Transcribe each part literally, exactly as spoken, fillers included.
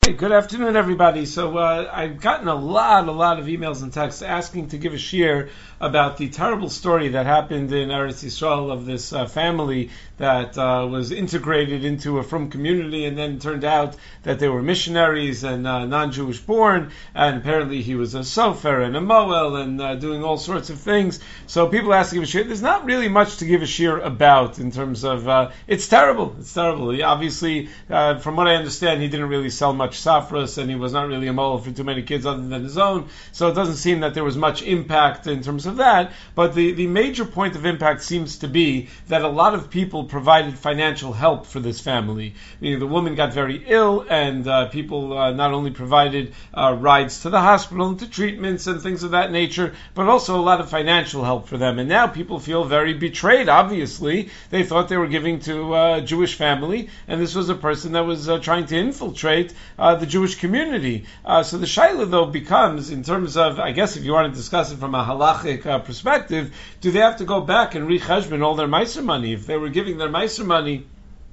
Hey, good afternoon, everybody. So uh, I've gotten a lot, a lot of emails and texts asking to give a shir about the terrible story that happened in Eretz Yisrael of this uh, family that uh, was integrated into a frum community, and then turned out that they were missionaries and uh, non-Jewish born, and apparently he was a sofer and a moel and uh, doing all sorts of things. So people ask to give a shir. There's not really much to give a shir about in terms of uh, it's terrible. It's terrible. He obviously, uh, from what I understand, he didn't really sell much safras, and he was not really a moel for too many kids other than his own. So it doesn't seem that there was much impact in terms of that. But the, the major point of impact seems to be that a lot of people provided financial help for this family. Meaning the woman got very ill, and uh, people uh, not only provided uh, rides to the hospital and to treatments and things of that nature, but also a lot of financial help for them. And now people feel very betrayed, obviously. They thought they were giving to a Jewish family, and this was a person that was uh, trying to infiltrate uh, the Jewish community. Uh, so the shaila, though, becomes, in terms of, I guess if you want to discuss it from a halachic uh, perspective, do they have to go back and re-cheshbon all their meiser money? If they were giving their meiser money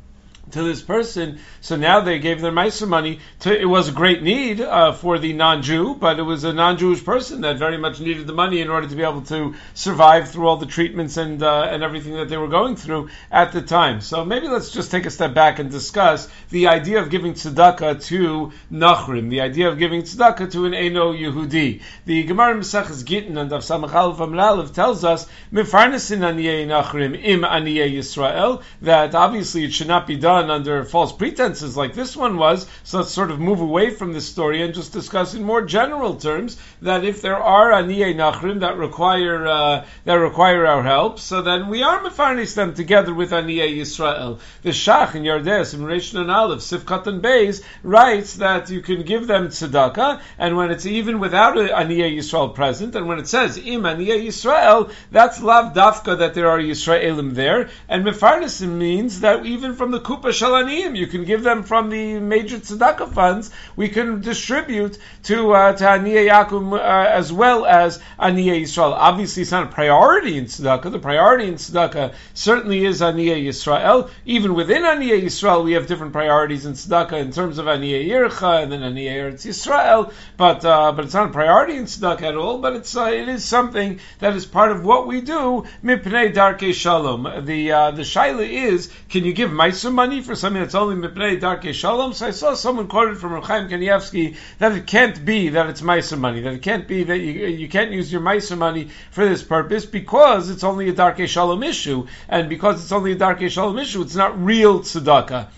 to this person, so now they gave their meiser money to, it was a great need uh, for the non-Jew, but it was a non-Jewish person that very much needed the money in order to be able to survive through all the treatments and uh, and everything that they were going through at the time. So maybe let's just take a step back and discuss the idea of giving tzedakah to Nachrim, the idea of giving tzedakah to an Eino Yehudi. The Gemara in Maseches Gittin and Daf Samach Aleph Amud Aleph tells us, Mefarnesin Aniyei Nachrim im Aniyei Yisrael, that obviously it should not be done under false pretenses like this one was. So let's sort of move away from this story and just discuss in more general terms that if there are aniyei nachrim that require uh, that require our help, so then we are mefarnes them together with aniyei Yisrael. The Shach in Yardes in Reish Nun Aleph Sifkat and Beis writes that you can give them tzedakah, and when it's even without an aniyei Yisrael present, and when it says im aniyei Yisrael, that's lav dafka that there are Yisraelim there, and mefarnes means that even from the kupa shalaniyim, you can give them from the major tzedakah funds. We can distribute to uh, to Aniyei Yaakov uh, as well as Aniyei Yisrael. Obviously, it's not a priority in tzedakah. The priority in tzedakah certainly is Aniyei Yisrael. Even within Aniyei Yisrael, we have different priorities in tzedakah in terms of Aniyei Yircha and then Aniyei Eretz Yisrael. But uh, but it's not a priority in tzedakah at all. But it's uh, it is something that is part of what we do. Mipnei Darkei Shalom. The uh, the shaila is, can you give meiser money for something that's only Mipnei Darkei Shalom? So I saw someone quoted from Reb Chaim Kanievsky that it can't be that it's meiser money, that it can't be that you, you can't use your meiser money for this purpose because it's only a Darkei Shalom issue, and because it's only a Darkei Shalom issue, it's not real tzedakah.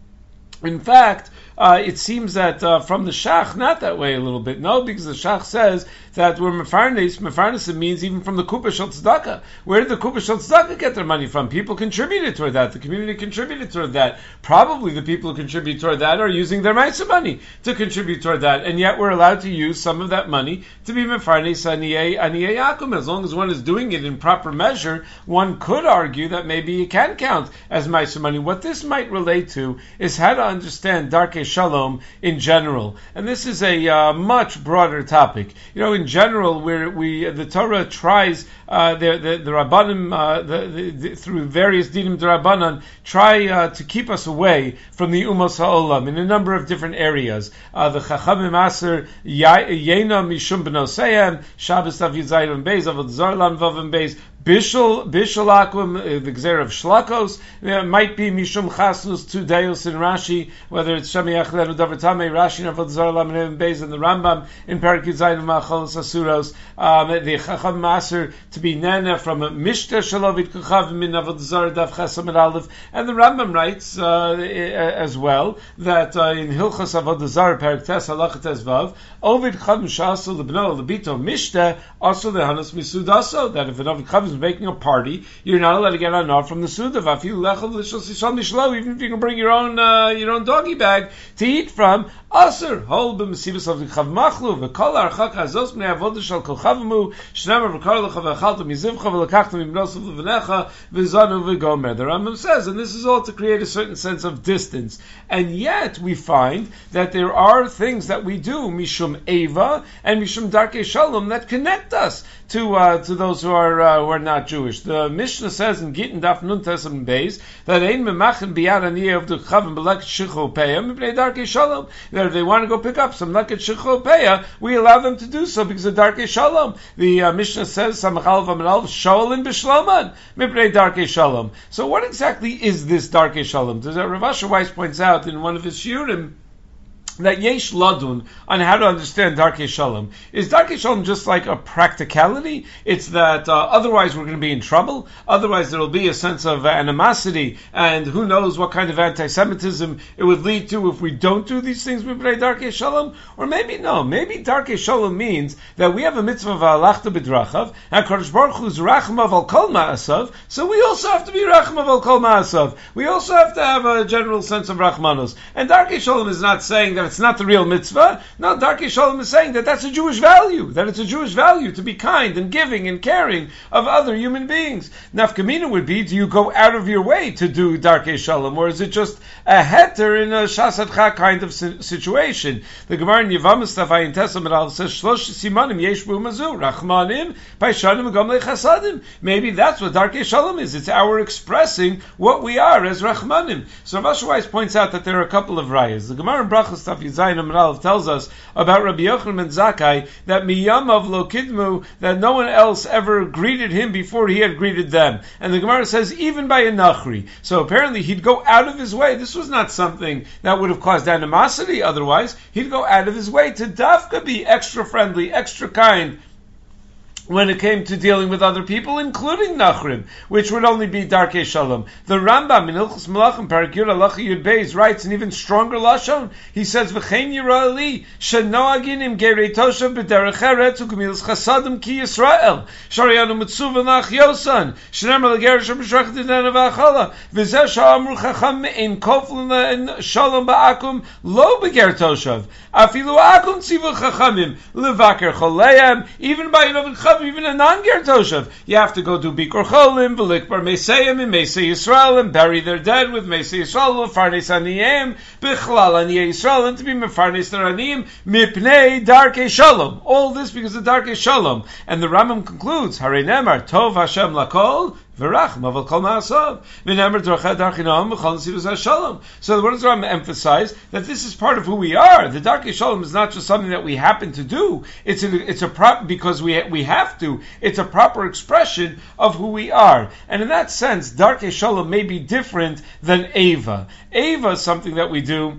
In fact, uh, it seems that uh, from the Shach, not that way a little bit. No, because the Shach says that we're mefarnes, mefarnes means even from the Kupa Shel Tzedakah. Where did the Kupa Shel Tzedakah get their money from? People contributed toward that. The community contributed toward that. Probably the people who contribute toward that are using their meiser money to contribute toward that. And yet we're allowed to use some of that money to be mefarnes aniyei, aniyei Yaakov. As long as one is doing it in proper measure, one could argue that maybe it can count as meiser money. What this might relate to is how to understand Darkei Shalom in general. And this is a uh, much broader topic. You know, in general, where we the Torah tries uh, the the, the Rabbanim uh, the, the, the, through various dinim d'Rabbanan try uh, to keep us away from the Umos Ha'olam in a number of different areas. Uh, the Chachamim Aser Yena Mishum B'Noseihem Shabbos Tav Yud Zayin Beis Avodah Zarah Lam Vav Beis Bishul Bishul Akum, uh, the Gzer of Shlakos, uh, might be Mishum Chasnus to Deus in Rashi, whether it's Shemiach Lenu Davar Tamei, Rashi in Avodah Zarah Lam Vav Beis, and the Rambam in Perek Yud Zayin Ma'acholos Asuros, um, the Chacham Maser to be Nana from a Mishter Shalovit Kuchav Min Avodah Zarah Dav Chesam and Aleph, and the Rambam writes uh, as well that uh, in Hilchos Avodah Zarah Perek Tes Halachat Tes Vav, Ovid Chav Shasul Lebno Lebito Mishter also the Hanas Misudaso, that if an Ovid Chav is making a party, you're not allowed to get an off from the Suda. Even if you can bring your own uh, your own doggy bag to eat from, Aser hol b'mesibas of the chav machlu v'kol archak hazos b'nei avodah shel kol chavamu shnemer v'kol lecha v'achalta mizivcha v'lekachta mibnosav v'necha v'zanu v'gomer. The Rambam says, and this is all to create a certain sense of distance. And yet we find that there are things that we do mishum eva and mishum darkei shalom that connect us to uh, to those who are uh, who are not Jewish. The Mishnah says in Gittin Daf Nun Tesam Beis that ein memachin biyad aniyeh of the chavim belek shichu peyam mipnei darkei shalom. That if they want to go pick up some leket shechopeya, we allow them to do so because of Darkei Shalom. The uh, Mishnah says, Samachal v'Amanal Sholin b'Shloman mipnei Darkei Shalom. So what exactly is this Darkei Shalom? Rav Asher Weiss points out in one of his shiurim that yesh ladun on how to understand Darkei Shalom. Is Darkei Shalom just like a practicality? It's that uh, otherwise we're going to be in trouble. Otherwise there will be a sense of uh, animosity, and who knows what kind of anti-Semitism it would lead to if we don't do these things with Darkei Shalom. Or maybe no. Maybe Darkei Shalom means that we have a mitzvah of Alachta b'drachav, and Kadosh Baruch Hu's rachmav al kol ma'asav. So we also have to be rachmav al kol ma'asav. We also have to have a general sense of rachmanos. And Darkei Shalom is not saying that it's not the real mitzvah. No, Darkei Shalom is saying that that's a Jewish value, that it's a Jewish value to be kind and giving and caring of other human beings. Nafkamina would be, do you go out of your way to do Darkei Shalom, or is it just a heter in a shasatcha kind of situation? The Gemara in Yevamos Tafayin Tesam Meral says, Shlosh simanim yesh bu mazu, rachmanim, paishanim gam lechasadim. Maybe that's what Darkei Shalom is. It's our expressing what we are as rachmanim. So Rav Asher Weiss points out that there are a couple of rayas. The Gemara in Brachos Taf Yizayin Amral tells us about Rabbi Yochanan ben Zakkai that miyamav lo kidmu, that no one else ever greeted him before he had greeted them. And the Gemara says even by a nachri. So apparently he'd go out of his way. This was not something that would have caused animosity otherwise. He'd go out of his way to dafka be extra friendly, extra kind when it came to dealing with other people, including Nachrim, which would only be Darkei Shalom. The Rambam in Ilchus Malachim, Parak Yud Halacha Yud Beis, writes an even stronger lashon. He says, "V'chein yirah li shenoagin im gerei toshav b'derech eretz u'gemilas chasadim ki Yisrael sharianu mitzuva nach yosan shnemer legerish b'shrachet idena v'achala v'zeh sha'amru chacham ein koflin shalom ba'akum lo b'ger toshav afilu akum tzivu chachamim levaker choleim." Even by Yinav even a non-ger toshav, you have to go do Bikor Cholim, V'likbar Meiseyim, and Meisei Yisrael, and bury their dead with Meisei Yisrael, Mefarnes Aniyim, B'chlal Aniyei Yisrael, and to be Mefarnes their Aniyim, Mipnei Darkei Shalom. All this because of Darkei Shalom. And the Rambam concludes, Harei Nemar, Tov Hashem Lakol, V'rachmav al kol ma'asav. V'nemer drachad darchinam v'chol nesivos hashalom. So what does the Rambam emphasize? That this is part of who we are. The Darkei Shalom is not just something that we happen to do. It's a, it's a prop because we we have to. It's a proper expression of who we are. And in that sense, Darkei Shalom may be different than Eva. Eva is something that we do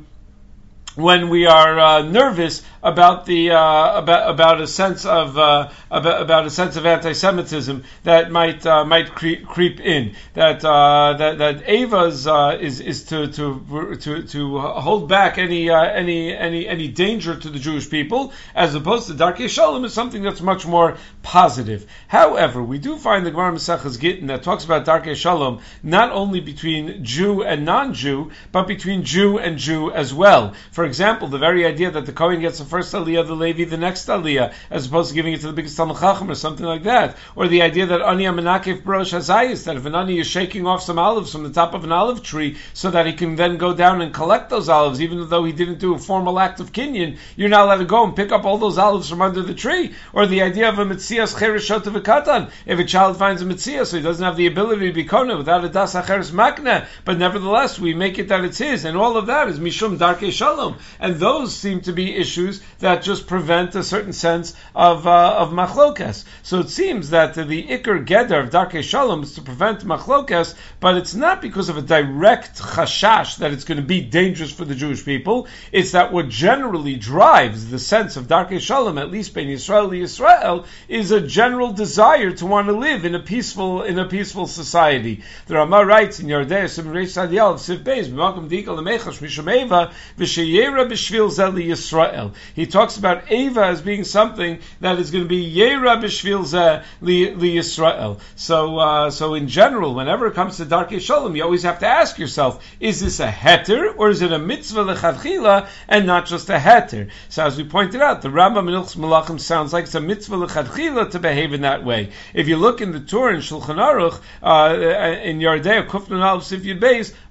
when we are uh, nervous about the uh, about about a sense of uh, about, about a sense of anti-Semitism that might uh, might creep, creep in. That uh, that that Ava's uh, is is to to to to hold back any uh, any any any danger to the Jewish people, as opposed to Darkei Shalom is something that's much more positive. However, we do find the Gemara Maseches Gittin that talks about Darkei Shalom not only between Jew and non-Jew, but between Jew and Jew as well. For example, the very idea that the Kohen gets the first aliyah, the Levi the next aliyah, as opposed to giving it to the biggest Talmid Chacham or something like that. Or the idea that Ani Amenakef Barosh Hazayis, that if an Ani is shaking off some olives from the top of an olive tree so that he can then go down and collect those olives, even though he didn't do a formal act of kinyan, you're not allowed to go and pick up all those olives from under the tree. Or the idea of a Metzias Chereshot of a Katan. If a child finds a Metzias, so he doesn't have the ability to be Kona without a Das Acheres Makna, but nevertheless we make it that it's his, and all of that is Mishum Darkei Shalom. And those seem to be issues that just prevent a certain sense of uh, of machlokas. So it seems that the ikar geder of Darkei Shalom is to prevent machlokas, but it's not because of a direct chashash that it's going to be dangerous for the Jewish people. It's that what generally drives the sense of Darkei Shalom, at least bein Yisrael Yisrael, is a general desire to want to live in a peaceful in a peaceful society. The Ramah writes in Yordei Sim Reish Sadiyal of Siv Beis, B'makom Dikal Lemechash Mishum Eva V'Sheyera B'Shvil Zel Yisrael. He talks about Eva as being something that is going to be Yera B'Shvil Zel Yisrael. So, uh, so in general, whenever it comes to Darkei Shalom, you always have to ask yourself: is this a heter or is it a mitzvah lechadchila and not just a heter? So, as we pointed out, the Rambam in Ilchos Malachim sounds like it's a mitzvah lechadchila to behave in that way. If you look in the Torah in Shulchan Aruch uh, in Yordei Kuf Nun Aleph Sif Yud Beis,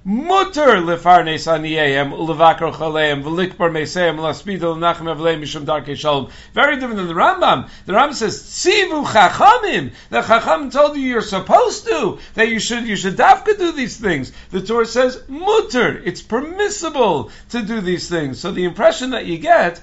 mutter lefarnes aniyem ulevakar chaleim v'likbar meseim laspidol nachem avleim mishum darkei shalom. Very different than the Rambam. The Rambam says tzivu chachamim. The chacham told you you're supposed to, that you should you should dafka do these things. The Torah says mutter. It's permissible to do these things. So the impression that you get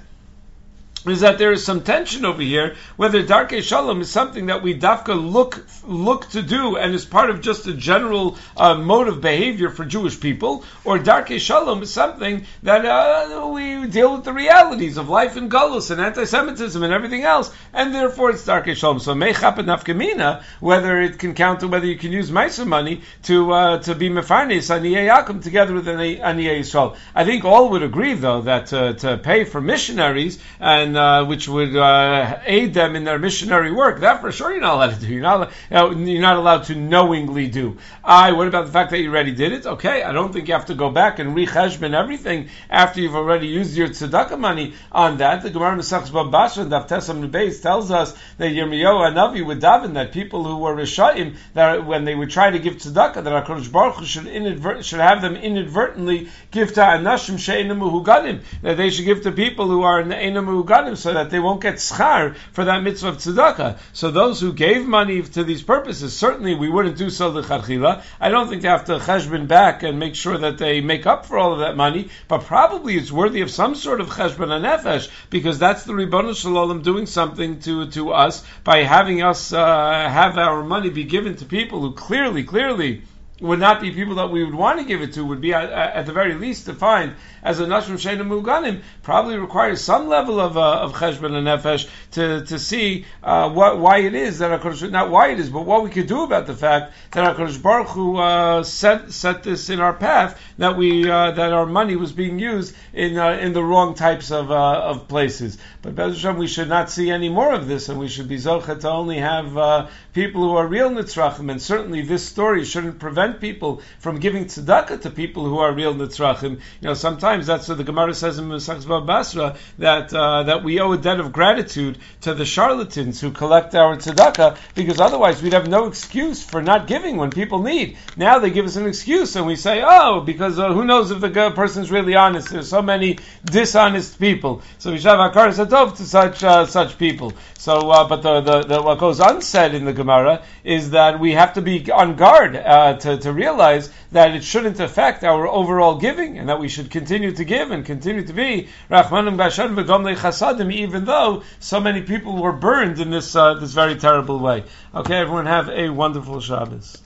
is that there is some tension over here, whether Darkei Shalom is something that we dafka look look to do and is part of just a general uh, mode of behavior for Jewish people, or Darkei Shalom is something that uh, we deal with the realities of life in Galus and anti-Semitism and everything else, and therefore it's Darkei Shalom. So Meichap and Nafkamina, whether it can count to whether you can use Maisa money to uh, to be Mefarnes Aniyei Yaakov together with Aniyei Yisrael. I think all would agree, though, that uh, to pay for missionaries and Uh, which would uh, aid them in their missionary work, that for sure you're not allowed to do. You're not, uh, you're not allowed to knowingly do. I. What about the fact that you already did it? Okay, I don't think you have to go back and re-cheshbon everything after you've already used your tzedakah money on that. The Gemara Mesachs Bab Basra, Daf Tesam Nebeis, tells us that Yirmiyahu Hanavi would daven that people who were Rishayim, that when they would try to give tzedakah, that HaKadosh Baruch Hu should, inadvert- should have them inadvertently give to Anashim She'enim Mehugadim, that they should give to people who are Einam Mehugadim, so that they won't get schar for that mitzvah of tzedakah. So those who gave money to these purposes, certainly we wouldn't do so l'chadchila. I don't think they have to cheshbon back and make sure that they make up for all of that money, but probably it's worthy of some sort of cheshbon hanefesh, because that's the Ribono Shel Olam doing something to, to us by having us uh, have our money be given to people who clearly, clearly would not be people that we would want to give it to, would be at, at the very least defined as a Nashim She'enim Muganim, probably requires some level of uh, of cheshbon and nefesh to to see uh, what why it is that HaKadosh, not why it is, but what we could do about the fact that HaKadosh Baruch Hu uh, set set this in our path, that we uh, that our money was being used in uh, in the wrong types of uh, of places. But Be'ez Hashem, we should not see any more of this, and we should be zocha to only have uh, people who are real nitzrachim, and certainly this story shouldn't prevent people from giving tzedakah to people who are real nitzrachim. You know, sometimes that's what the Gemara says in Mesachs Bava Basra, that uh, that we owe a debt of gratitude to the charlatans who collect our tzedakah, because otherwise we'd have no excuse for not giving when people need. Now they give us an excuse, and we say, oh, because uh, who knows if the person's really honest? There's so many dishonest people. So we should have hakar satov to such uh, such people. So, uh, but the, the, the what goes unsaid in the Gemara is that we have to be on guard uh, to, to realize that it shouldn't affect our overall giving, and that we should continue to give and continue to be Rachmanim Bashan v'Gomlei Chasadim, even though so many people were burned in this uh, this very terrible way. Okay, everyone, have a wonderful Shabbos.